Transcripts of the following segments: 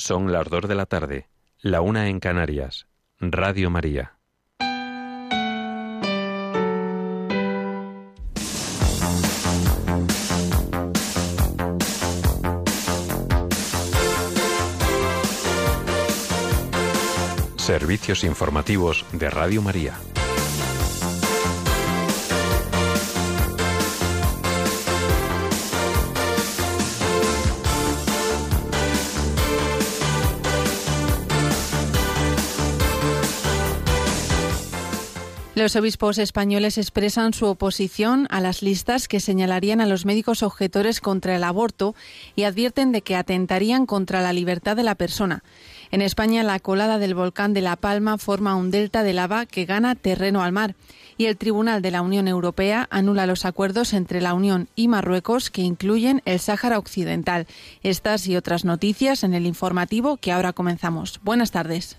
Son las 2 de la tarde, la 1 en Canarias. Radio María. Servicios informativos de Radio María. Los obispos españoles expresan su oposición a las listas que señalarían a los médicos objetores contra el aborto y advierten de que atentarían contra la libertad de la persona. En España, la colada del volcán de La Palma forma un delta de lava que gana terreno al mar y el Tribunal de la Unión Europea anula los acuerdos entre la Unión y Marruecos que incluyen el Sáhara Occidental. Estas y otras noticias en el informativo que ahora comenzamos. Buenas tardes.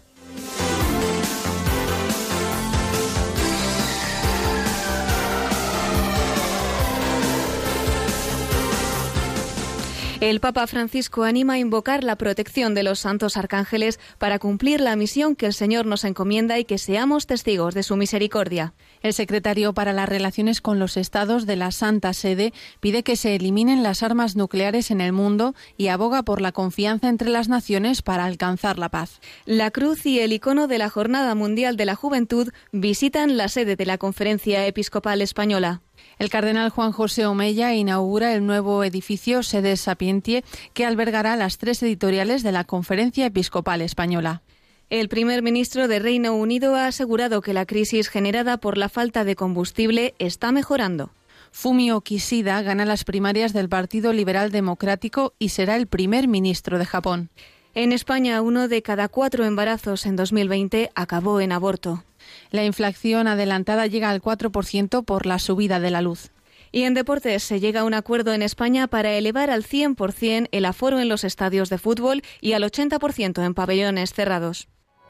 El Papa Francisco anima a invocar la protección de los santos arcángeles para cumplir la misión que el Señor nos encomienda y que seamos testigos de su misericordia. El secretario para las Relaciones con los Estados de la Santa Sede pide que se eliminen las armas nucleares en el mundo y aboga por la confianza entre las naciones para alcanzar la paz. La cruz y el icono de la Jornada Mundial de la Juventud visitan la sede de la Conferencia Episcopal Española. El cardenal Juan José Omeya inaugura el nuevo edificio Sede Sapientie que albergará las 3 editoriales de la Conferencia Episcopal Española. El primer ministro de Reino Unido ha asegurado que la crisis generada por la falta de combustible está mejorando. Fumio Kishida gana las primarias del Partido Liberal Democrático y será el primer ministro de Japón. En España, 1 de cada 4 embarazos en 2020 acabó en aborto. La inflación adelantada llega al 4% por la subida de la luz. Y en deportes se llega a un acuerdo en España para elevar al 100% el aforo en los estadios de fútbol y al 80% en pabellones cerrados.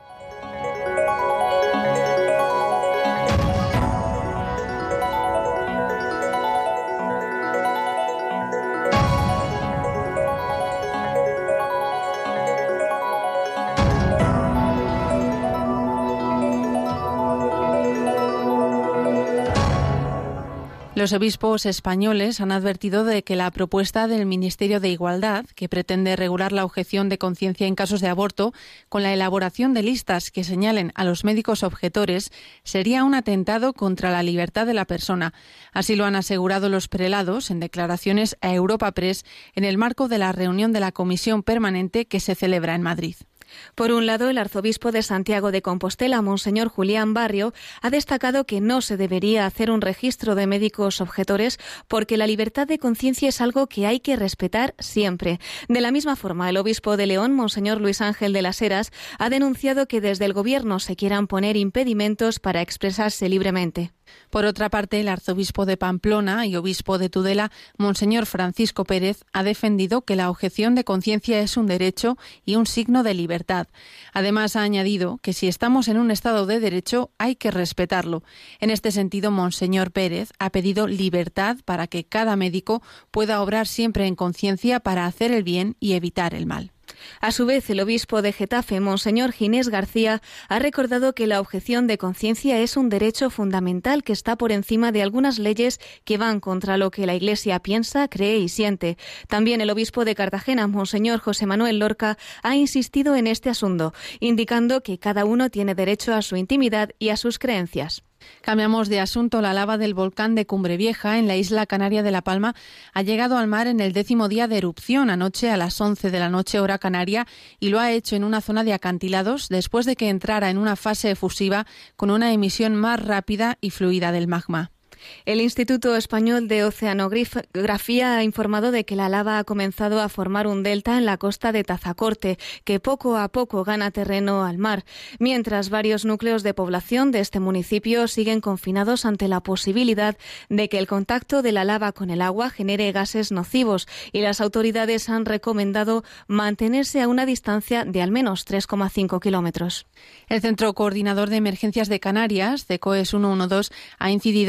Los obispos españoles han advertido de que la propuesta del Ministerio de Igualdad, que pretende regular la objeción de conciencia en casos de aborto, con la elaboración de listas que señalen a los médicos objetores, sería un atentado contra la libertad de la persona. Así lo han asegurado los prelados en declaraciones a Europa Press en el marco de la reunión de la Comisión Permanente que se celebra en Madrid. Por un lado, el arzobispo de Santiago de Compostela, Monseñor Julián Barrio, ha destacado que no se debería hacer un registro de médicos objetores porque la libertad de conciencia es algo que hay que respetar siempre. De la misma forma, el obispo de León, Monseñor Luis Ángel de las Heras, ha denunciado que desde el Gobierno se quieran poner impedimentos para expresarse libremente. Por otra parte, el arzobispo de Pamplona y obispo de Tudela, Monseñor Francisco Pérez, ha defendido que la objeción de conciencia es un derecho y un signo de libertad. Además, ha añadido que si estamos en un Estado de Derecho, hay que respetarlo. En este sentido, Monseñor Pérez ha pedido libertad para que cada médico pueda obrar siempre en conciencia para hacer el bien y evitar el mal. A su vez, el obispo de Getafe, Monseñor Ginés García, ha recordado que la objeción de conciencia es un derecho fundamental que está por encima de algunas leyes que van contra lo que la Iglesia piensa, cree y siente. También el obispo de Cartagena, Monseñor José Manuel Lorca, ha insistido en este asunto, indicando que cada uno tiene derecho a su intimidad y a sus creencias. Cambiamos de asunto. La lava del volcán de Cumbre Vieja, en la isla canaria de La Palma, ha llegado al mar en el 10º día de erupción, anoche a las 11 de la noche, hora canaria, y lo ha hecho en una zona de acantilados después de que entrara en una fase efusiva con una emisión más rápida y fluida del magma. El Instituto Español de Oceanografía ha informado de que la lava ha comenzado a formar un delta en la costa de Tazacorte, que poco a poco gana terreno al mar, mientras varios núcleos de población de este municipio siguen confinados ante la posibilidad de que el contacto de la lava con el agua genere gases nocivos, y las autoridades han recomendado mantenerse a una distancia de al menos 3,5 kilómetros. El Centro Coordinador de Emergencias de Canarias, CECOES 112, ha incidido en que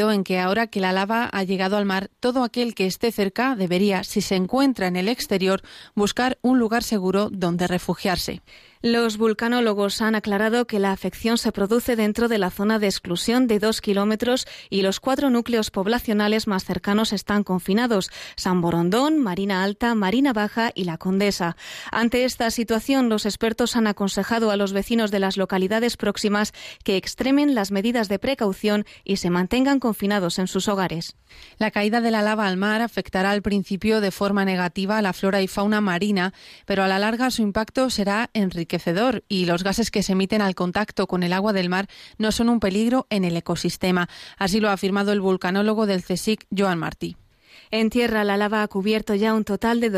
ahora que la lava ha llegado al mar, todo aquel que esté cerca debería, si se encuentra en el exterior, buscar un lugar seguro donde refugiarse. Los vulcanólogos han aclarado que la afección se produce dentro de la zona de exclusión de 2 kilómetros y los 4 núcleos poblacionales más cercanos están confinados: San Borondón, Marina Alta, Marina Baja y La Condesa. Ante esta situación, los expertos han aconsejado a los vecinos de las localidades próximas que extremen las medidas de precaución y se mantengan confinados en sus hogares. La caída de la lava al mar afectará al principio de forma negativa a la flora y fauna marina, pero a la larga su impacto será enriquecedor y los gases que se emiten al contacto con el agua del mar no son un peligro en el ecosistema. Así lo ha afirmado el vulcanólogo del CSIC, Joan Martí. En tierra, la lava ha cubierto ya un total de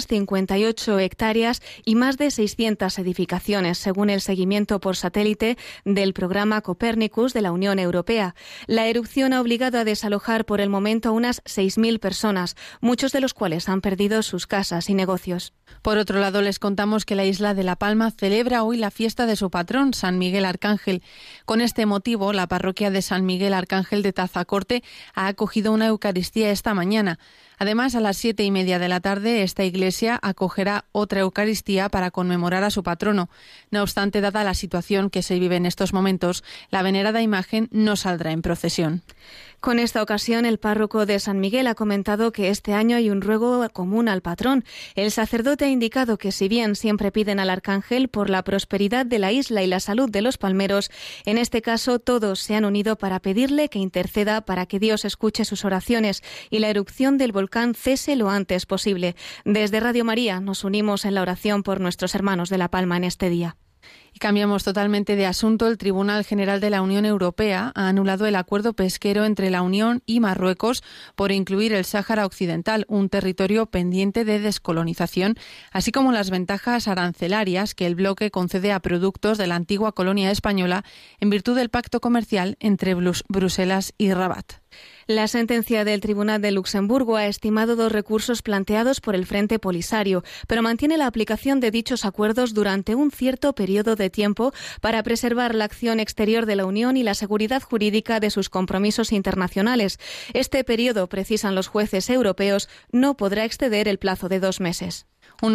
258 hectáreas y más de 600 edificaciones, según el seguimiento por satélite del programa Copernicus de la Unión Europea. La erupción ha obligado a desalojar por el momento a unas 6.000 personas, muchos de los cuales han perdido sus casas y negocios. Por otro lado, les contamos que la isla de La Palma celebra hoy la fiesta de su patrón, San Miguel Arcángel. Con este motivo, la parroquia de San Miguel Arcángel de Tazacorte ha acogido una Eucaristía esta mañana. Además, a las 7:30 de la tarde, esta iglesia acogerá otra Eucaristía para conmemorar a su patrono. No obstante, dada la situación que se vive en estos momentos, la venerada imagen no saldrá en procesión. Con esta ocasión, el párroco de San Miguel ha comentado que este año hay un ruego común al patrón. El sacerdote ha indicado que si bien siempre piden al arcángel por la prosperidad de la isla y la salud de los palmeros, en este caso todos se han unido para pedirle que interceda para que Dios escuche sus oraciones y la erupción del volcán cese lo antes posible. Desde Radio María nos unimos en la oración por nuestros hermanos de La Palma en este día. Y cambiamos totalmente de asunto. El Tribunal General de la Unión Europea ha anulado el acuerdo pesquero entre la Unión y Marruecos por incluir el Sáhara Occidental, un territorio pendiente de descolonización, así como las ventajas arancelarias que el bloque concede a productos de la antigua colonia española en virtud del pacto comercial entre Bruselas y Rabat. La sentencia del Tribunal de Luxemburgo ha estimado 2 recursos planteados por el Frente Polisario, pero mantiene la aplicación de dichos acuerdos durante un cierto periodo de tiempo para preservar la acción exterior de la Unión y la seguridad jurídica de sus compromisos internacionales. Este periodo, precisan los jueces europeos, no podrá exceder el plazo de 2 meses. Un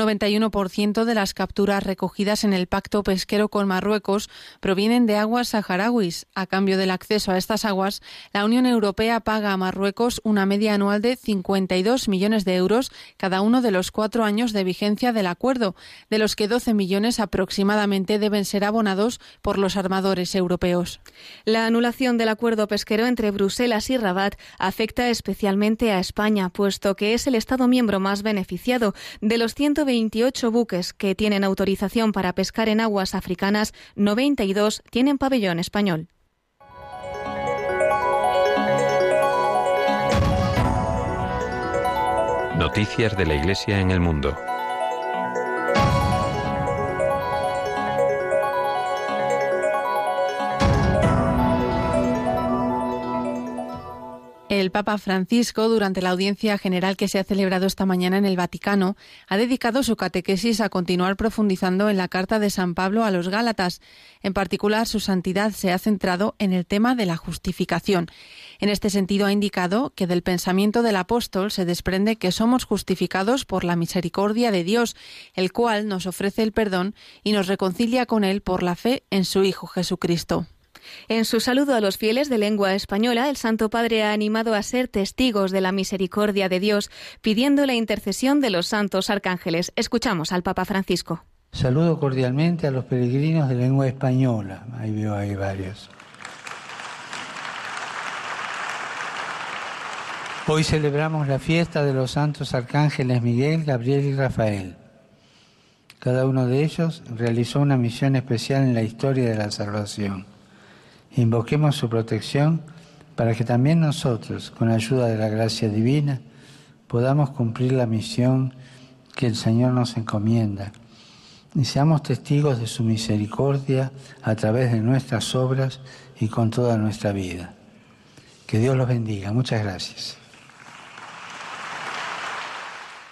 91% de las capturas recogidas en el pacto pesquero con Marruecos provienen de aguas saharauis. A cambio del acceso a estas aguas, la Unión Europea paga a Marruecos una media anual de 52 millones de euros cada uno de los 4 años de vigencia del acuerdo, de los que 12 millones aproximadamente deben ser abonados por los armadores europeos. La anulación del acuerdo pesquero entre Bruselas y Rabat afecta especialmente a España, puesto que es el Estado miembro más beneficiado. De los 128 buques que tienen autorización para pescar en aguas africanas, 92 tienen pabellón español. Noticias de la Iglesia en el mundo. El Papa Francisco, durante la audiencia general que se ha celebrado esta mañana en el Vaticano, ha dedicado su catequesis a continuar profundizando en la carta de San Pablo a los Gálatas. En particular, su santidad se ha centrado en el tema de la justificación. En este sentido, ha indicado que del pensamiento del apóstol se desprende que somos justificados por la misericordia de Dios, el cual nos ofrece el perdón y nos reconcilia con Él por la fe en su Hijo Jesucristo. En su saludo a los fieles de lengua española, el Santo Padre ha animado a ser testigos de la misericordia de Dios, pidiendo la intercesión de los santos arcángeles. Escuchamos al Papa Francisco. Saludo cordialmente a los peregrinos de lengua española. Ahí veo, hay varios. Hoy celebramos la fiesta de los santos arcángeles Miguel, Gabriel y Rafael. Cada uno de ellos realizó una misión especial en la historia de la salvación. Invoquemos su protección para que también nosotros, con ayuda de la gracia divina, podamos cumplir la misión que el Señor nos encomienda y seamos testigos de su misericordia a través de nuestras obras y con toda nuestra vida. Que Dios los bendiga. Muchas gracias.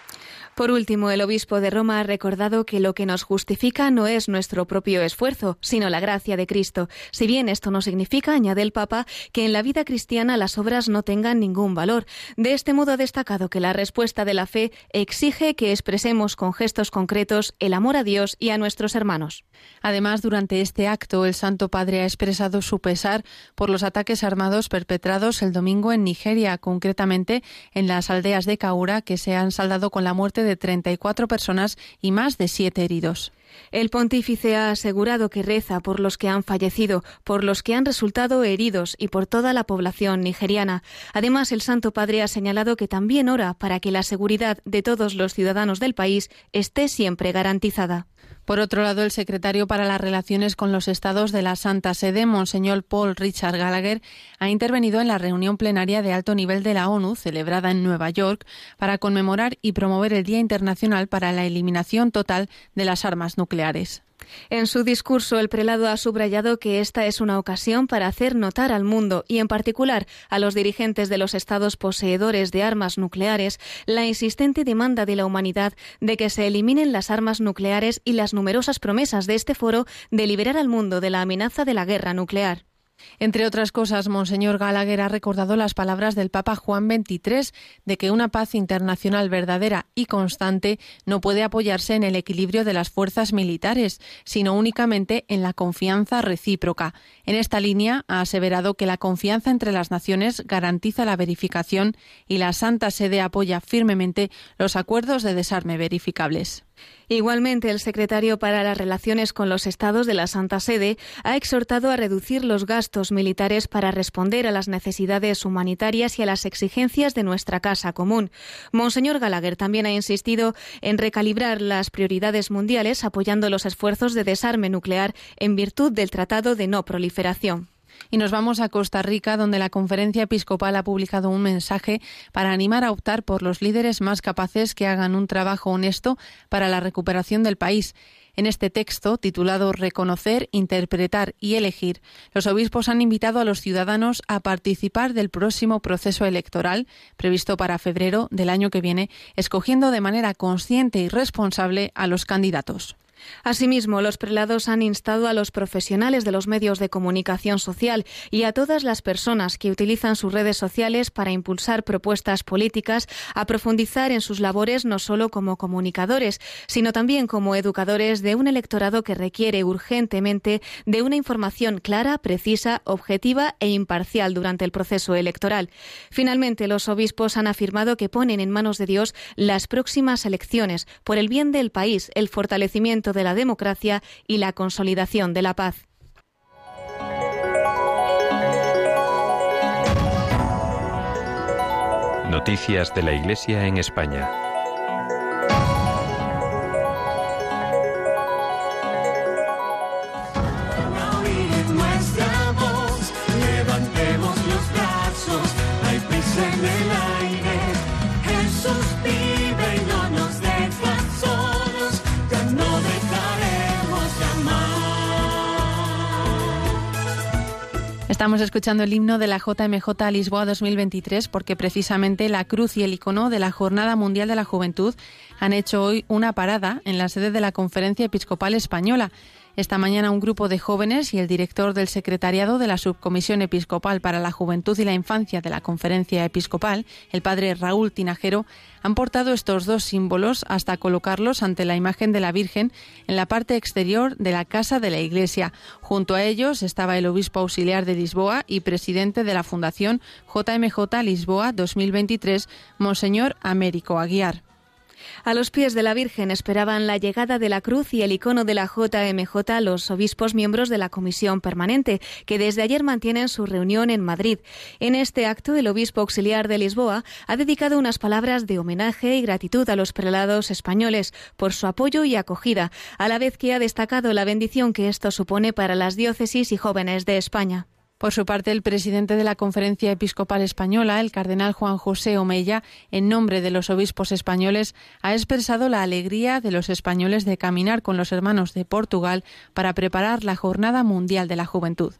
Por último, el obispo de Roma ha recordado que lo que nos justifica no es nuestro propio esfuerzo, sino la gracia de Cristo. Si bien esto no significa, añade el Papa, que en la vida cristiana las obras no tengan ningún valor. De este modo ha destacado que la respuesta de la fe exige que expresemos con gestos concretos el amor a Dios y a nuestros hermanos. Además, durante este acto, el Santo Padre ha expresado su pesar por los ataques armados perpetrados el domingo en Nigeria, concretamente en las aldeas de Kaura, que se han saldado con la muerte de 34 personas y más de 7 heridos. El pontífice ha asegurado que reza por los que han fallecido, por los que han resultado heridos y por toda la población nigeriana. Además, el Santo Padre ha señalado que también ora para que la seguridad de todos los ciudadanos del país esté siempre garantizada. Por otro lado, el secretario para las Relaciones con los Estados de la Santa Sede, Monseñor Paul Richard Gallagher, ha intervenido en la reunión plenaria de alto nivel de la ONU, celebrada en Nueva York, para conmemorar y promover el Día Internacional para la Eliminación Total de las Armas Nucleares. En su discurso, el prelado ha subrayado que esta es una ocasión para hacer notar al mundo, y en particular a los dirigentes de los estados poseedores de armas nucleares, la insistente demanda de la humanidad de que se eliminen las armas nucleares y las numerosas promesas de este foro de liberar al mundo de la amenaza de la guerra nuclear. Entre otras cosas, Monseñor Gallagher ha recordado las palabras del Papa Juan XXIII de que una paz internacional verdadera y constante no puede apoyarse en el equilibrio de las fuerzas militares, sino únicamente en la confianza recíproca. En esta línea ha aseverado que la confianza entre las naciones garantiza la verificación y la Santa Sede apoya firmemente los acuerdos de desarme verificables. Igualmente, el secretario para las Relaciones con los Estados de la Santa Sede ha exhortado a reducir los gastos militares para responder a las necesidades humanitarias y a las exigencias de nuestra casa común. Monseñor Gallagher también ha insistido en recalibrar las prioridades mundiales apoyando los esfuerzos de desarme nuclear en virtud del Tratado de No Proliferación. Y nos vamos a Costa Rica, donde la Conferencia Episcopal ha publicado un mensaje para animar a optar por los líderes más capaces que hagan un trabajo honesto para la recuperación del país. En este texto, titulado Reconocer, Interpretar y Elegir, los obispos han invitado a los ciudadanos a participar del próximo proceso electoral, previsto para febrero del año que viene, escogiendo de manera consciente y responsable a los candidatos. Asimismo, los prelados han instado a los profesionales de los medios de comunicación social y a todas las personas que utilizan sus redes sociales para impulsar propuestas políticas a profundizar en sus labores no solo como comunicadores, sino también como educadores de un electorado que requiere urgentemente de una información clara, precisa, objetiva e imparcial durante el proceso electoral. Finalmente, los obispos han afirmado que ponen en manos de Dios las próximas elecciones por el bien del país, el fortalecimiento de la democracia y la consolidación de la paz. Noticias de la Iglesia en España. Estamos escuchando el himno de la JMJ Lisboa 2023 porque precisamente la cruz y el icono de la Jornada Mundial de la Juventud han hecho hoy una parada en la sede de la Conferencia Episcopal Española. Esta mañana un grupo de jóvenes y el director del secretariado de la Subcomisión Episcopal para la Juventud y la Infancia de la Conferencia Episcopal, el padre Raúl Tinajero, han portado estos dos símbolos hasta colocarlos ante la imagen de la Virgen en la parte exterior de la casa de la iglesia. Junto a ellos estaba el obispo auxiliar de Lisboa y presidente de la Fundación JMJ Lisboa 2023, Monseñor Américo Aguiar. A los pies de la Virgen esperaban la llegada de la cruz y el icono de la JMJ los obispos miembros de la Comisión Permanente, que desde ayer mantienen su reunión en Madrid. En este acto, el obispo auxiliar de Lisboa ha dedicado unas palabras de homenaje y gratitud a los prelados españoles por su apoyo y acogida, a la vez que ha destacado la bendición que esto supone para las diócesis y jóvenes de España. Por su parte, el presidente de la Conferencia Episcopal Española, el cardenal Juan José Omeya, en nombre de los obispos españoles, ha expresado la alegría de los españoles de caminar con los hermanos de Portugal para preparar la Jornada Mundial de la Juventud.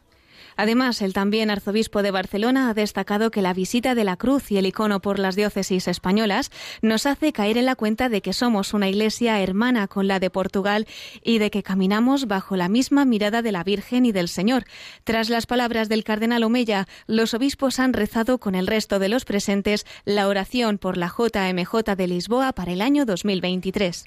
Además, el también arzobispo de Barcelona ha destacado que la visita de la cruz y el icono por las diócesis españolas nos hace caer en la cuenta de que somos una iglesia hermana con la de Portugal y de que caminamos bajo la misma mirada de la Virgen y del Señor. Tras las palabras del cardenal Omeya, los obispos han rezado con el resto de los presentes la oración por la JMJ de Lisboa para el año 2023.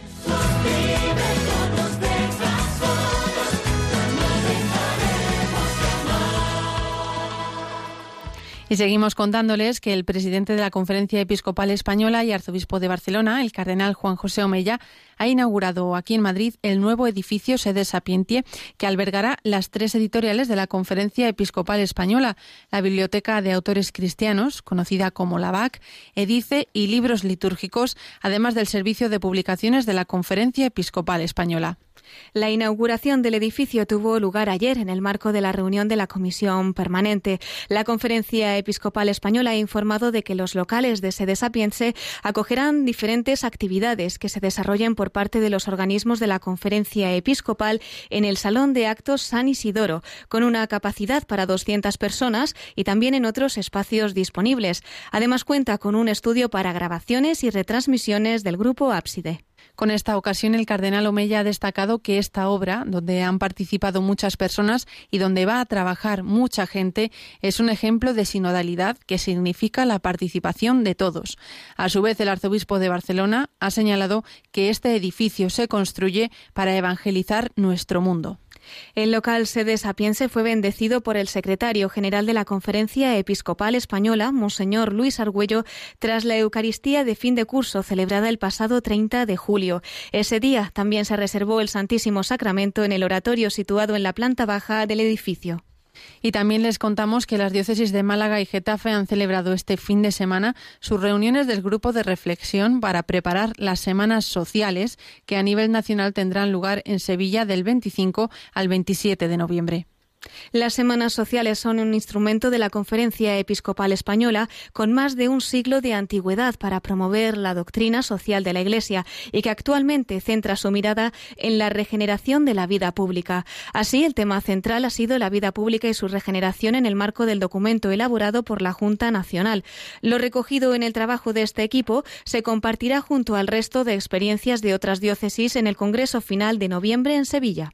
Y seguimos contándoles que el presidente de la Conferencia Episcopal Española y arzobispo de Barcelona, el cardenal Juan José Omeya, ha inaugurado aquí en Madrid el nuevo edificio Sede Sapientie, que albergará las 3 editoriales de la Conferencia Episcopal Española, la Biblioteca de Autores Cristianos, conocida como la BAC, Edice y Libros Litúrgicos, además del servicio de publicaciones de la Conferencia Episcopal Española. La inauguración del edificio tuvo lugar ayer en el marco de la reunión de la Comisión Permanente. La Conferencia Episcopal Española ha informado de que los locales de Sede Sapientie acogerán diferentes actividades que se desarrollen por parte de los organismos de la Conferencia Episcopal en el Salón de Actos San Isidoro, con una capacidad para 200 personas y también en otros espacios disponibles. Además, cuenta con un estudio para grabaciones y retransmisiones del grupo Ábside. Con esta ocasión, el cardenal Omeya ha destacado que esta obra, donde han participado muchas personas y donde va a trabajar mucha gente, es un ejemplo de sinodalidad que significa la participación de todos. A su vez, el arzobispo de Barcelona ha señalado que este edificio se construye para evangelizar nuestro mundo. El local Sede Sapientie fue bendecido por el secretario general de la Conferencia Episcopal Española, Monseñor Luis Argüello, tras la Eucaristía de fin de curso celebrada el pasado 30 de julio. Ese día también se reservó el Santísimo Sacramento en el oratorio situado en la planta baja del edificio. Y también les contamos que las diócesis de Málaga y Getafe han celebrado este fin de semana sus reuniones del grupo de reflexión para preparar las semanas sociales que a nivel nacional tendrán lugar en Sevilla del 25 al 27 de noviembre. Las semanas sociales son un instrumento de la Conferencia Episcopal Española con más de un siglo de antigüedad para promover la doctrina social de la Iglesia y que actualmente centra su mirada en la regeneración de la vida pública. Así, el tema central ha sido la vida pública y su regeneración en el marco del documento elaborado por la Junta Nacional. Lo recogido en el trabajo de este equipo se compartirá junto al resto de experiencias de otras diócesis en el Congreso Final de noviembre en Sevilla.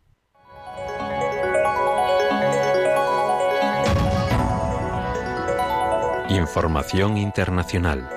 Información internacional.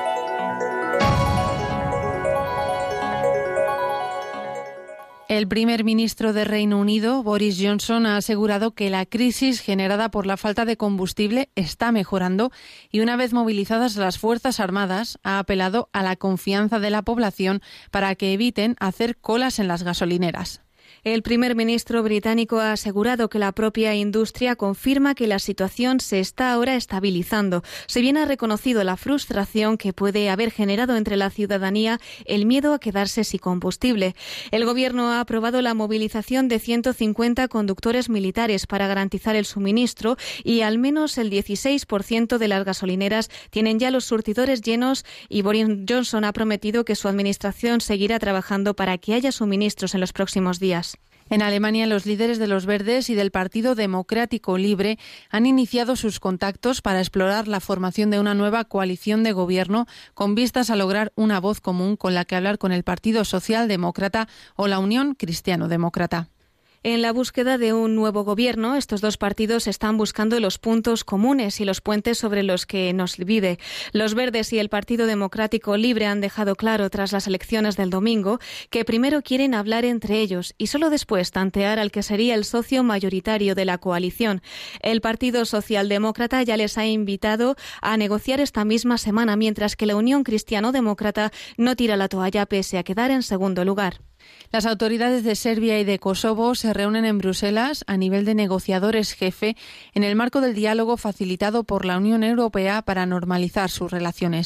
El primer ministro de Reino Unido, Boris Johnson, ha asegurado que la crisis generada por la falta de combustible está mejorando y, una vez movilizadas las Fuerzas Armadas, ha apelado a la confianza de la población para que eviten hacer colas en las gasolineras. El primer ministro británico ha asegurado que la propia industria confirma que la situación se está ahora estabilizando. Si bien ha reconocido la frustración que puede haber generado entre la ciudadanía el miedo a quedarse sin combustible. El Gobierno ha aprobado la movilización de 150 conductores militares para garantizar el suministro y al menos el 16% de las gasolineras tienen ya los surtidores llenos y Boris Johnson ha prometido que su administración seguirá trabajando para que haya suministros en los próximos días. En Alemania, los líderes de los Verdes y del Partido Democrático Libre han iniciado sus contactos para explorar la formación de una nueva coalición de gobierno con vistas a lograr una voz común con la que hablar con el Partido Socialdemócrata o la Unión Cristiano-Demócrata. En la búsqueda de un nuevo gobierno, estos dos partidos están buscando los puntos comunes y los puentes sobre los que nos divide. Los Verdes y el Partido Democrático Libre han dejado claro tras las elecciones del domingo que primero quieren hablar entre ellos y solo después tantear al que sería el socio mayoritario de la coalición. El Partido Socialdemócrata ya les ha invitado a negociar esta misma semana, mientras que la Unión Cristiano-Demócrata no tira la toalla pese a quedar en segundo lugar. Las autoridades de Serbia y de Kosovo se reúnen en Bruselas a nivel de negociadores jefe en el marco del diálogo facilitado por la Unión Europea para normalizar sus relaciones.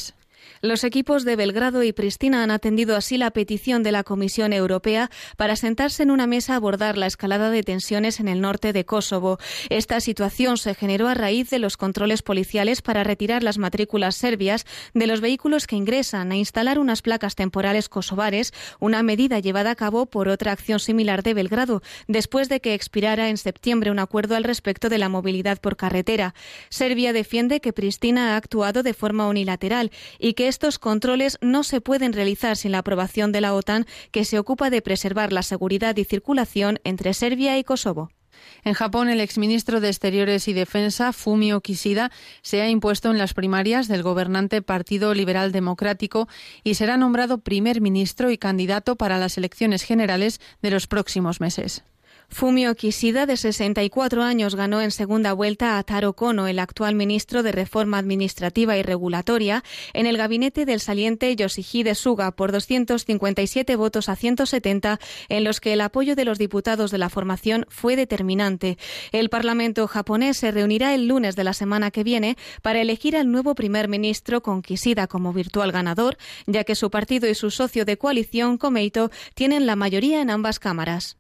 Los equipos de Belgrado y Pristina han atendido así la petición de la Comisión Europea para sentarse en una mesa a abordar la escalada de tensiones en el norte de Kosovo. Esta situación se generó a raíz de los controles policiales para retirar las matrículas serbias de los vehículos que ingresan e instalar unas placas temporales kosovares, una medida llevada a cabo por otra acción similar de Belgrado, después de que expirara en septiembre un acuerdo al respecto de la movilidad por carretera. Serbia defiende que Pristina ha actuado de forma unilateral y que estos controles no se pueden realizar sin la aprobación de la OTAN, que se ocupa de preservar la seguridad y circulación entre Serbia y Kosovo. En Japón, el exministro de Exteriores y Defensa, Fumio Kishida, se ha impuesto en las primarias del gobernante Partido Liberal Democrático y será nombrado primer ministro y candidato para las elecciones generales de los próximos meses. Fumio Kishida, de 64 años, ganó en segunda vuelta a Taro Kono, el actual ministro de Reforma Administrativa y Regulatoria, en el gabinete del saliente Yoshihide Suga por 257 votos a 170, en los que el apoyo de los diputados de la formación fue determinante. El Parlamento japonés se reunirá el lunes de la semana que viene para elegir al nuevo primer ministro, con Kishida como virtual ganador, ya que su partido y su socio de coalición, Komeito, tienen la mayoría en ambas cámaras.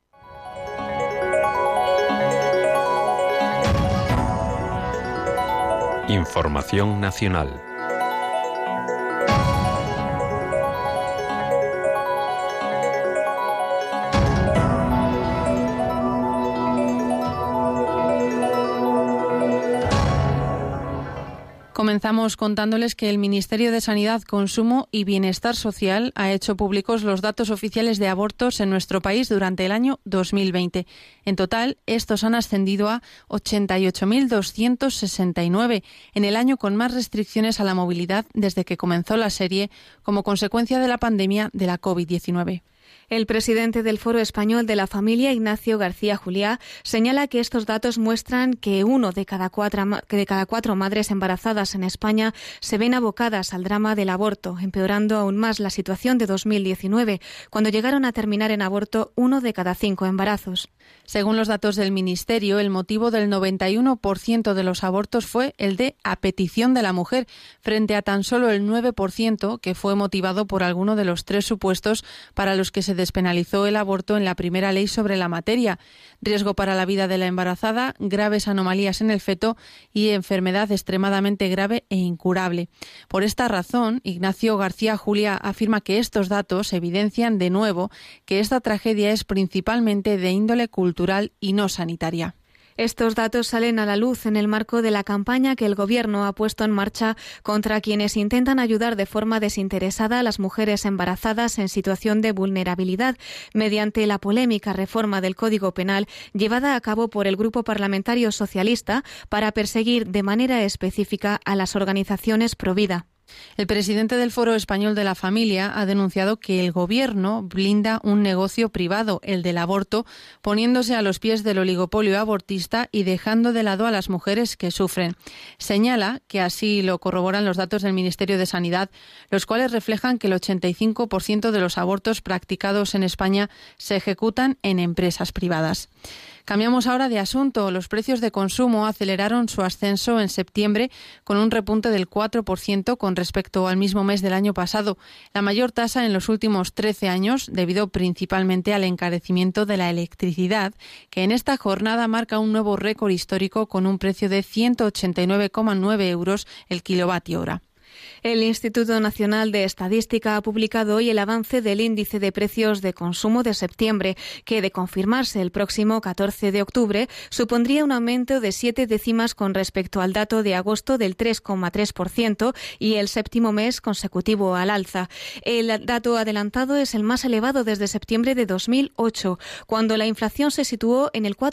Información nacional. Comenzamos contándoles que el Ministerio de Sanidad, Consumo y Bienestar Social ha hecho públicos los datos oficiales de abortos en nuestro país durante el año 2020. En total, estos han ascendido a 88.269, en el año con más restricciones a la movilidad desde que comenzó la serie como consecuencia de la pandemia de la COVID-19. El presidente del Foro Español de la Familia, Ignacio García Juliá, señala que estos datos muestran que 1 de cada 4 madres embarazadas en España se ven abocadas al drama del aborto, empeorando aún más la situación de 2019, cuando llegaron a terminar en aborto 1 de cada 5 embarazos. Según los datos del Ministerio, el motivo del 91% de los abortos fue el de a petición de la mujer, frente a tan solo el 9% que fue motivado por alguno de los 3 supuestos para los que se despenalizó el aborto en la primera ley sobre la materia: riesgo para la vida de la embarazada, graves anomalías en el feto y enfermedad extremadamente grave e incurable. Por esta razón, Ignacio García Juliá afirma que estos datos evidencian de nuevo que esta tragedia es principalmente de índole cultural y no sanitaria. Estos datos salen a la luz en el marco de la campaña que el Gobierno ha puesto en marcha contra quienes intentan ayudar de forma desinteresada a las mujeres embarazadas en situación de vulnerabilidad mediante la polémica reforma del Código Penal llevada a cabo por el Grupo Parlamentario Socialista para perseguir de manera específica a las organizaciones pro vida. El presidente del Foro Español de la Familia ha denunciado que el Gobierno blinda un negocio privado, el del aborto, poniéndose a los pies del oligopolio abortista y dejando de lado a las mujeres que sufren. Señala que así lo corroboran los datos del Ministerio de Sanidad, los cuales reflejan que el 85% de los abortos practicados en España se ejecutan en empresas privadas. Cambiamos ahora de asunto. Los precios de consumo aceleraron su ascenso en septiembre con un repunte del 4% con respecto al mismo mes del año pasado, la mayor tasa en los últimos 13 años, debido principalmente al encarecimiento de la electricidad, que en esta jornada marca un nuevo récord histórico con un precio de 189,9 euros el kilovatio hora. El Instituto Nacional de Estadística ha publicado hoy el avance del índice de precios de consumo de septiembre, que, de confirmarse el próximo 14 de octubre, supondría un aumento de 7 décimas con respecto al dato de agosto del 3,3% y el séptimo mes consecutivo al alza. El dato adelantado es el más elevado desde septiembre de 2008, cuando la inflación se situó en el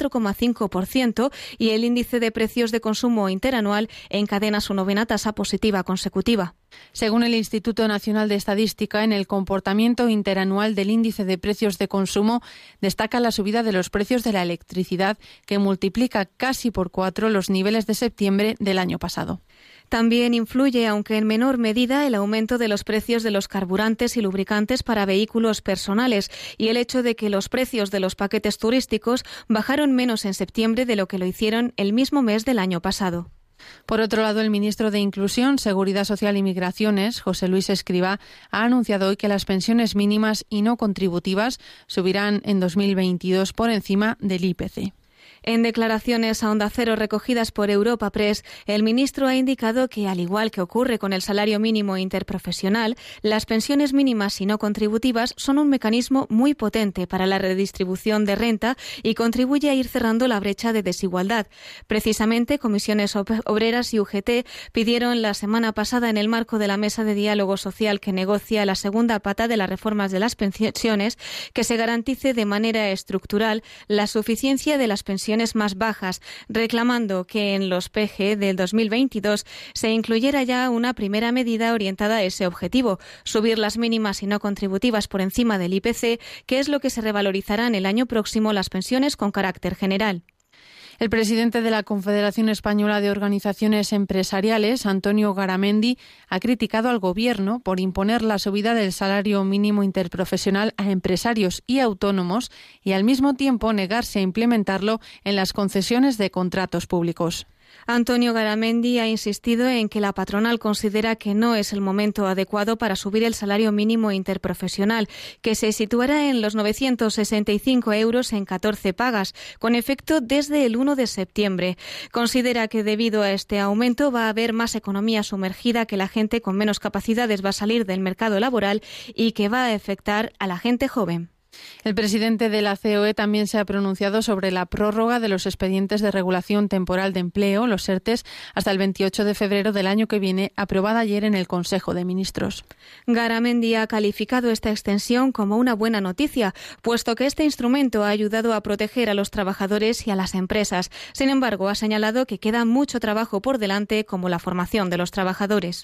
4,5% y el índice de precios de consumo interanual encadena su novena tasa positiva consecutiva. Según el Instituto Nacional de Estadística, en el comportamiento interanual del índice de precios de consumo destaca la subida de los precios de la electricidad, que multiplica casi por 4 los niveles de septiembre del año pasado. También influye, aunque en menor medida, el aumento de los precios de los carburantes y lubricantes para vehículos personales y el hecho de que los precios de los paquetes turísticos bajaron menos en septiembre de lo que lo hicieron el mismo mes del año pasado. Por otro lado, el ministro de Inclusión, Seguridad Social y Migraciones, José Luis Escrivá, ha anunciado hoy que las pensiones mínimas y no contributivas subirán en 2022 por encima del IPC. En declaraciones a Onda Cero recogidas por Europa Press, el ministro ha indicado que, al igual que ocurre con el salario mínimo interprofesional, las pensiones mínimas y no contributivas son un mecanismo muy potente para la redistribución de renta y contribuye a ir cerrando la brecha de desigualdad. Precisamente, Comisiones Obreras y UGT pidieron la semana pasada, en el marco de la mesa de diálogo social que negocia la segunda pata de las reformas de las pensiones, que se garantice de manera estructural la suficiencia de las pensiones más bajas, reclamando que en los PG del 2022 se incluyera ya una primera medida orientada a ese objetivo, subir las mínimas y no contributivas por encima del IPC, que es lo que se revalorizarán el año próximo las pensiones con carácter general. El presidente de la Confederación Española de Organizaciones Empresariales, Antonio Garamendi, ha criticado al Gobierno por imponer la subida del salario mínimo interprofesional a empresarios y autónomos y al mismo tiempo negarse a implementarlo en las concesiones de contratos públicos. Antonio Garamendi ha insistido en que la patronal considera que no es el momento adecuado para subir el salario mínimo interprofesional, que se situará en los 965 euros en 14 pagas, con efecto desde el 1 de septiembre. Considera que debido a este aumento va a haber más economía sumergida, que la gente con menos capacidades va a salir del mercado laboral y que va a afectar a la gente joven. El presidente de la COE también se ha pronunciado sobre la prórroga de los expedientes de regulación temporal de empleo, los ERTEs, hasta el 28 de febrero del año que viene, aprobada ayer en el Consejo de Ministros. Garamendi ha calificado esta extensión como una buena noticia, puesto que este instrumento ha ayudado a proteger a los trabajadores y a las empresas. Sin embargo, ha señalado que queda mucho trabajo por delante, como la formación de los trabajadores.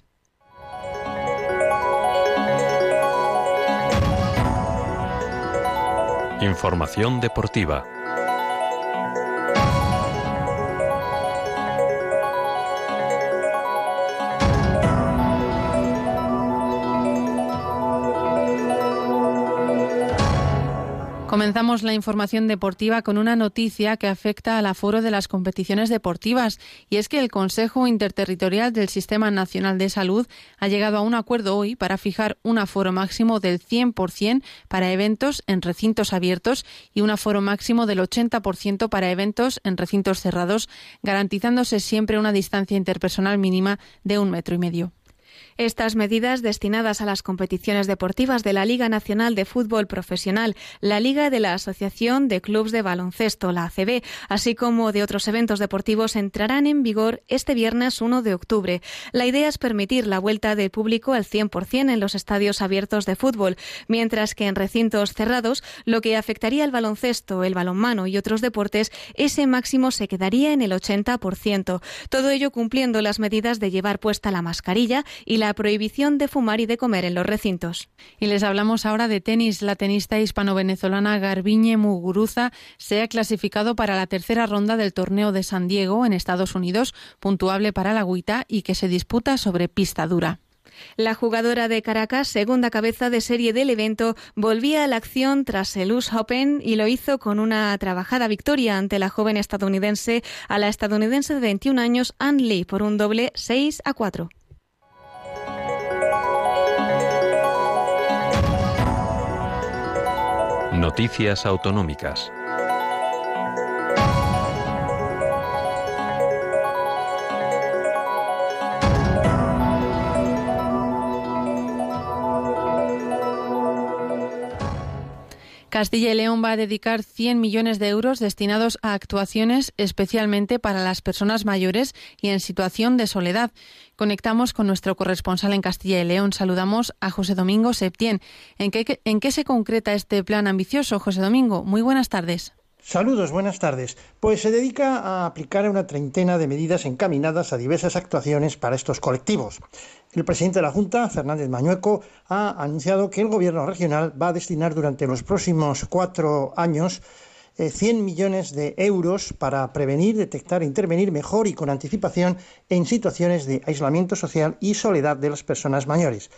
Información deportiva. Comenzamos la información deportiva con una noticia que afecta al aforo de las competiciones deportivas, y es que el Consejo Interterritorial del Sistema Nacional de Salud ha llegado a un acuerdo hoy para fijar un aforo máximo del 100% para eventos en recintos abiertos y un aforo máximo del 80% para eventos en recintos cerrados, garantizándose siempre una distancia interpersonal mínima de 1,5 metros. Estas medidas, destinadas a las competiciones deportivas de la Liga Nacional de Fútbol Profesional, la Liga de la Asociación de Clubes de Baloncesto, la ACB, así como de otros eventos deportivos, entrarán en vigor este viernes 1 de octubre. La idea es permitir la vuelta del público al 100% en los estadios abiertos de fútbol, mientras que en recintos cerrados, lo que afectaría al baloncesto, el balonmano y otros deportes, ese máximo se quedaría en el 80%. Todo ello cumpliendo las medidas de llevar puesta la mascarilla y la prohibición de fumar y de comer en los recintos. Y les hablamos ahora de tenis. La tenista hispano-venezolana Garbiñe Muguruza se ha clasificado para la tercera ronda del torneo de San Diego en Estados Unidos, puntuable para la agüita y que se disputa sobre pista dura. La jugadora de Caracas, segunda cabeza de serie del evento, volvía a la acción tras el US Open y lo hizo con una trabajada victoria ante la joven estadounidense, a la estadounidense de 21 años, Ann Lee, por un doble 6-4. Noticias autonómicas. Castilla y León va a dedicar 100 millones de euros destinados a actuaciones especialmente para las personas mayores y en situación de soledad. Conectamos con nuestro corresponsal en Castilla y León. Saludamos a José Domingo Septién. ¿En qué se concreta este plan ambicioso, José Domingo? Muy buenas tardes. Saludos, buenas tardes. Pues se dedica a aplicar una treintena de medidas encaminadas a diversas actuaciones para estos colectivos. El presidente de la Junta, Fernández Mañueco, ha anunciado que el Gobierno regional va a destinar durante los próximos 4 años 100 millones de euros para prevenir, detectar e intervenir mejor y con anticipación en situaciones de aislamiento social y soledad de las personas mayores.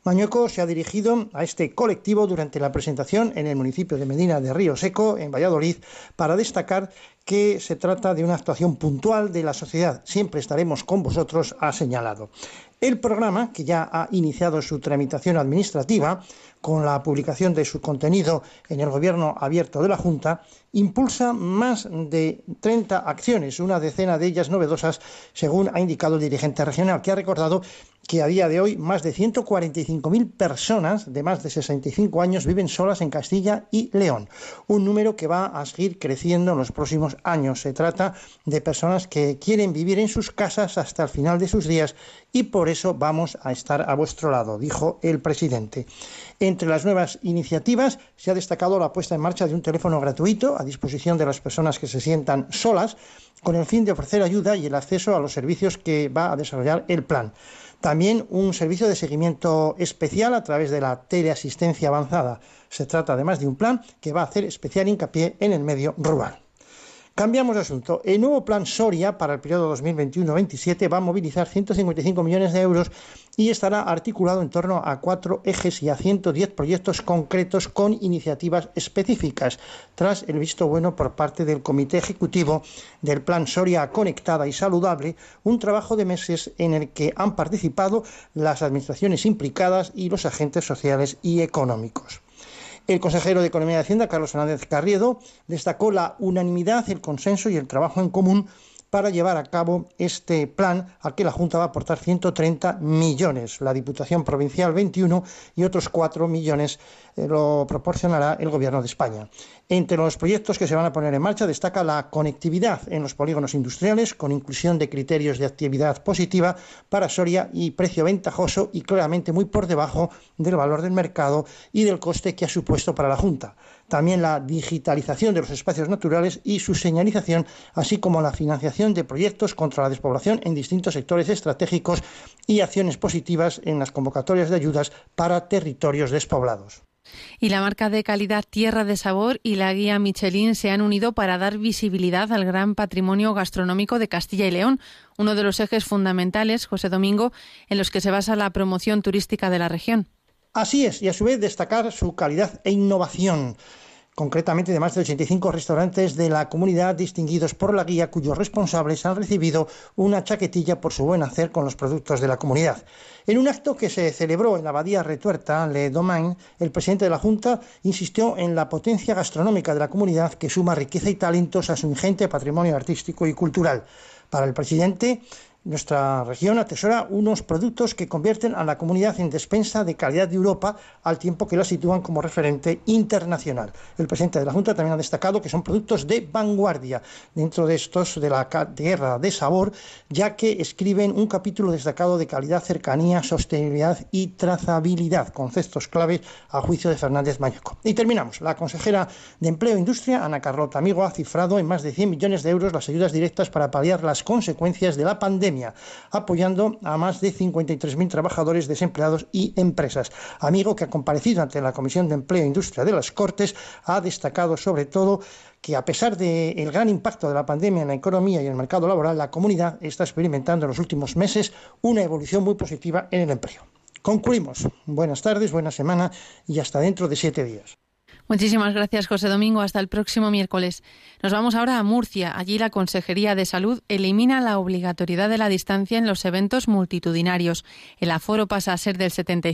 Mañueco se ha dirigido a este colectivo durante la presentación en el municipio de Medina de Río Seco, en Valladolid, para destacar que se trata de una actuación puntual de la sociedad. Siempre estaremos con vosotros, ha señalado. El programa, que ya ha iniciado su tramitación administrativa, con la publicación de su contenido en el Gobierno abierto de la Junta, impulsa más de 30 acciones, una decena de ellas novedosas, según ha indicado el dirigente regional, que ha recordado que a día de hoy más de 145.000 personas de más de 65 años viven solas en Castilla y León, un número que va a seguir creciendo en los próximos años. Se trata de personas que quieren vivir en sus casas hasta el final de sus días y por eso vamos a estar a vuestro lado, dijo el presidente. Entre las nuevas iniciativas se ha destacado la puesta en marcha de un teléfono gratuito a disposición de las personas que se sientan solas, con el fin de ofrecer ayuda y el acceso a los servicios que va a desarrollar el plan. También un servicio de seguimiento especial a través de la teleasistencia avanzada. Se trata además de un plan que va a hacer especial hincapié en el medio rural. Cambiamos de asunto. El nuevo plan Soria para el periodo 2021-27 va a movilizar 155 millones de euros y estará articulado en torno a 4 ejes y a 110 proyectos concretos con iniciativas específicas, tras el visto bueno por parte del Comité Ejecutivo del Plan Soria Conectada y Saludable, un trabajo de meses en el que han participado las administraciones implicadas y los agentes sociales y económicos. El consejero de Economía y Hacienda, Carlos Fernández Carriedo, destacó la unanimidad, el consenso y el trabajo en común para llevar a cabo este plan al que la Junta va a aportar 130 millones, la Diputación Provincial 21 y otros 4 millones lo proporcionará el Gobierno de España. Entre los proyectos que se van a poner en marcha destaca la conectividad en los polígonos industriales con inclusión de criterios de actividad positiva para Soria y precio ventajoso y claramente muy por debajo del valor del mercado y del coste que ha supuesto para la Junta. También la digitalización de los espacios naturales y su señalización, así como la financiación de proyectos contra la despoblación en distintos sectores estratégicos y acciones positivas en las convocatorias de ayudas para territorios despoblados. Y la marca de calidad Tierra de Sabor y la guía Michelin se han unido para dar visibilidad al gran patrimonio gastronómico de Castilla y León, uno de los ejes fundamentales, José Domingo, en los que se basa la promoción turística de la región. Así es, y a su vez destacar su calidad e innovación, concretamente de más de 85 restaurantes de la comunidad distinguidos por la guía, cuyos responsables han recibido una chaquetilla por su buen hacer con los productos de la comunidad. En un acto que se celebró en la abadía Retuerta, Le Domaine, el presidente de la Junta insistió en la potencia gastronómica de la comunidad que suma riqueza y talentos a su ingente patrimonio artístico y cultural. Para el presidente, nuestra región atesora unos productos que convierten a la comunidad en despensa de calidad de Europa, al tiempo que la sitúan como referente internacional. El presidente de la Junta también ha destacado que son productos de vanguardia dentro de estos de la Tierra de Sabor, ya que escriben un capítulo destacado de calidad, cercanía, sostenibilidad y trazabilidad, conceptos clave a juicio de Fernández Mañueco. Y terminamos. La consejera de Empleo e Industria, Ana Carlota Amigo, ha cifrado en más de 100 millones de euros las ayudas directas para paliar las consecuencias de la pandemia, apoyando a más de 53.000 trabajadores, desempleados y empresas. Amigo, que ha comparecido ante la Comisión de Empleo e Industria de las Cortes, ha destacado sobre todo que a pesar del gran impacto de la pandemia en la economía y en el mercado laboral, la comunidad está experimentando en los últimos meses una evolución muy positiva en el empleo. Concluimos. Buenas tardes, buena semana y hasta dentro de 7 días. Muchísimas gracias, José Domingo. Hasta el próximo miércoles. Nos vamos ahora a Murcia. Allí la Consejería de Salud elimina la obligatoriedad de la distancia en los eventos multitudinarios. El aforo pasa a ser del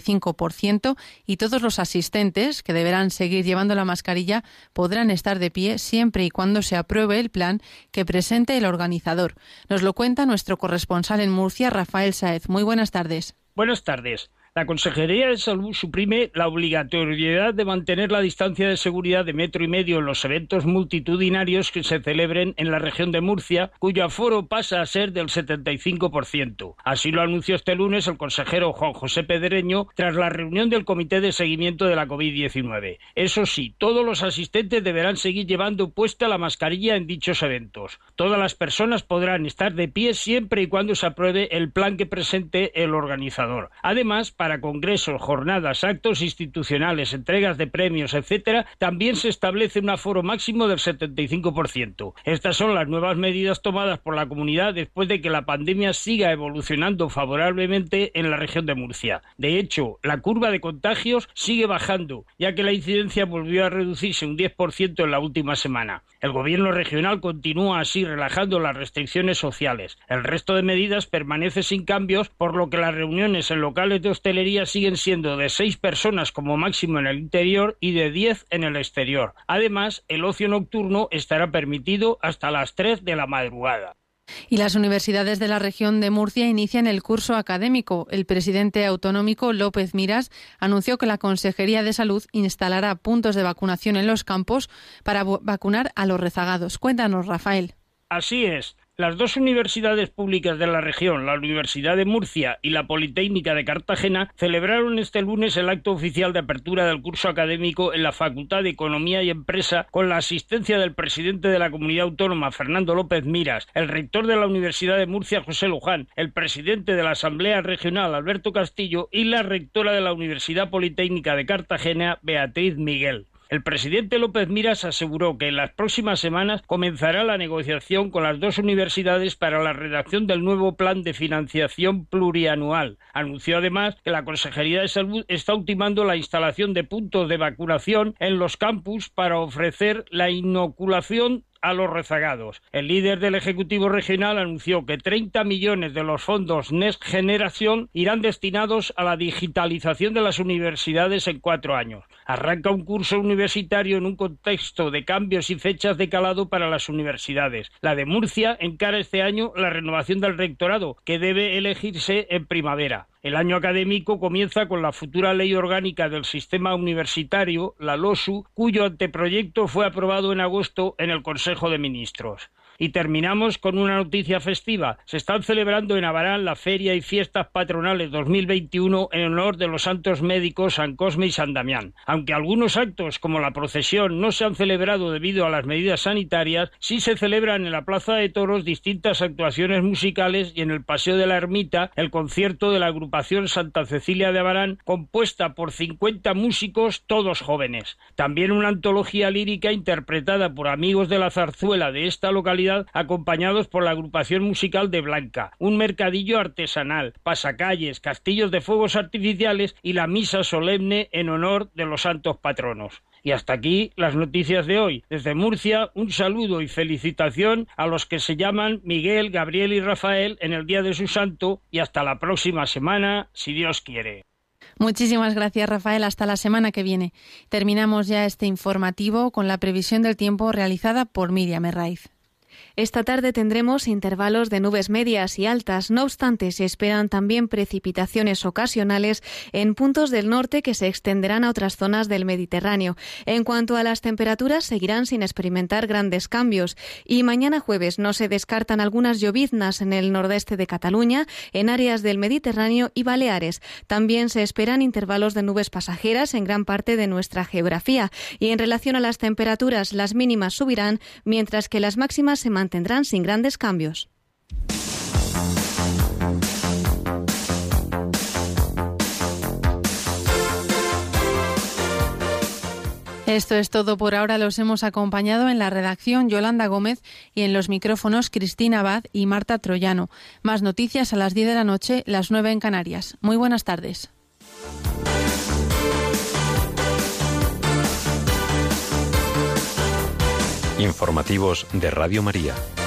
75% y todos los asistentes, que deberán seguir llevando la mascarilla, podrán estar de pie siempre y cuando se apruebe el plan que presente el organizador. Nos lo cuenta nuestro corresponsal en Murcia, Rafael Sáez. Muy buenas tardes. Buenas tardes. La Consejería de Salud suprime la obligatoriedad de mantener la distancia de seguridad de 1,5 metros en los eventos multitudinarios que se celebren en la región de Murcia, cuyo aforo pasa a ser del 75%. Así lo anunció este lunes el consejero Juan José Pedreño tras la reunión del Comité de Seguimiento de la COVID-19. Eso sí, todos los asistentes deberán seguir llevando puesta la mascarilla en dichos eventos. Todas las personas podrán estar de pie siempre y cuando se apruebe el plan que presente el organizador. Además, para congresos, jornadas, actos institucionales, entregas de premios, etcétera, también se establece un aforo máximo del 75%. Estas son las nuevas medidas tomadas por la comunidad después de que la pandemia siga evolucionando favorablemente en la región de Murcia. De hecho, la curva de contagios sigue bajando, ya que la incidencia volvió a reducirse un 10% en la última semana. El gobierno regional continúa así relajando las restricciones sociales. El resto de medidas permanece sin cambios, por lo que las reuniones en locales de hostelería siguen siendo de 6 personas como máximo en el interior y de 10 en el exterior. Además, el ocio nocturno estará permitido hasta las 3 de la madrugada. Y las universidades de la región de Murcia inician el curso académico. El presidente autonómico López Miras anunció que la Consejería de Salud instalará puntos de vacunación en los campos para vacunar a los rezagados. Cuéntanos, Rafael. Así es. Las dos universidades públicas de la región, la Universidad de Murcia y la Politécnica de Cartagena, celebraron este lunes el acto oficial de apertura del curso académico en la Facultad de Economía y Empresa con la asistencia del presidente de la Comunidad Autónoma, Fernando López Miras, el rector de la Universidad de Murcia, José Luján, el presidente de la Asamblea Regional, Alberto Castillo, y la rectora de la Universidad Politécnica de Cartagena, Beatriz Miguel. El presidente López Miras aseguró que en las próximas semanas comenzará la negociación con las dos universidades para la redacción del nuevo plan de financiación plurianual. Anunció además que la Consejería de Salud está ultimando la instalación de puntos de vacunación en los campus para ofrecer la inoculación a los rezagados. El líder del Ejecutivo Regional anunció que 30 millones de los fondos Next Generation irán destinados a la digitalización de las universidades en 4 años. Arranca un curso universitario en un contexto de cambios y fechas de calado para las universidades. La de Murcia encara este año la renovación del rectorado, que debe elegirse en primavera. El año académico comienza con la futura Ley Orgánica del Sistema Universitario, la LOSU, cuyo anteproyecto fue aprobado en agosto en el Consejo de Ministros. Y terminamos con una noticia festiva. Se están celebrando en Abarán la Feria y Fiestas Patronales 2021 en honor de los santos médicos San Cosme y San Damián. Aunque algunos actos, como la procesión, no se han celebrado debido a las medidas sanitarias, sí se celebran en la Plaza de Toros distintas actuaciones musicales y en el Paseo de la Ermita el concierto de la agrupación Santa Cecilia de Abarán, compuesta por 50 músicos, todos jóvenes. También una antología lírica interpretada por amigos de la zarzuela de esta localidad, acompañados por la agrupación musical de Blanca, un mercadillo artesanal, pasacalles, castillos de fuegos artificiales y la misa solemne en honor de los santos patronos. Y hasta aquí las noticias de hoy. Desde Murcia, un saludo y felicitación a los que se llaman Miguel, Gabriel y Rafael en el día de su santo, y hasta la próxima semana, si Dios quiere. Muchísimas gracias, Rafael. Hasta la semana que viene. Terminamos ya este informativo con la previsión del tiempo realizada por Miriam Herraiz. Esta tarde tendremos intervalos de nubes medias y altas. No obstante, se esperan también precipitaciones ocasionales en puntos del norte que se extenderán a otras zonas del Mediterráneo. En cuanto a las temperaturas, seguirán sin experimentar grandes cambios. Y mañana jueves no se descartan algunas lloviznas en el nordeste de Cataluña, en áreas del Mediterráneo y Baleares. También se esperan intervalos de nubes pasajeras en gran parte de nuestra geografía. Y en relación a las temperaturas, las mínimas subirán, mientras que las máximas se mantendrán sin grandes cambios. Esto es todo por ahora. Los hemos acompañado en la redacción Yolanda Gómez y en los micrófonos Cristina Abad y Marta Troyano. Más noticias a las 10 de la noche, las 9 en Canarias. Muy buenas tardes. Informativos de Radio María.